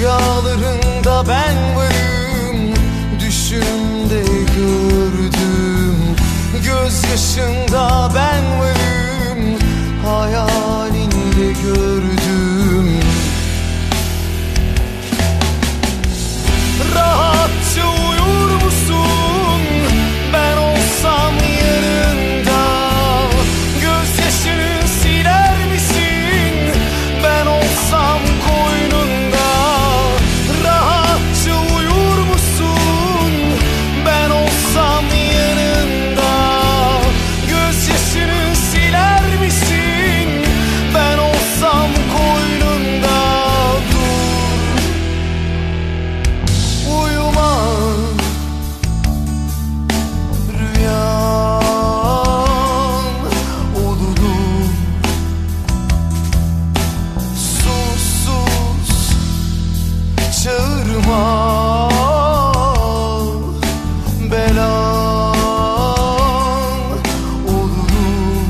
Rüyalarında ben varım, düşümde gördüm. Gözyaşında ben varım, hayalinde gördüm. Rahatça uyur musun? Ben olsam yanında, gözyaşını siler misin? Ben olsam koynunda. Rahatça uyur musun? Ben olsam yanında, gözyaşını siler misin? Ben olsam koynunda. Dur, uyuma, rüyan olurum. Sus sus, çağırma, belan olurum.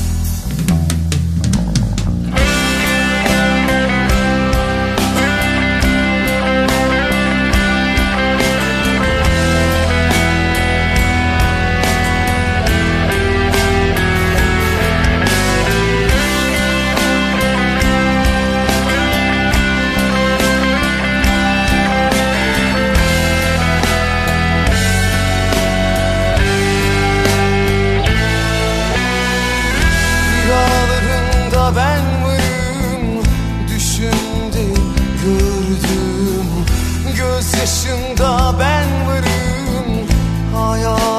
Rüyalarında ben varım, düşümde gördüm. Gözyaşında ben varım, hayal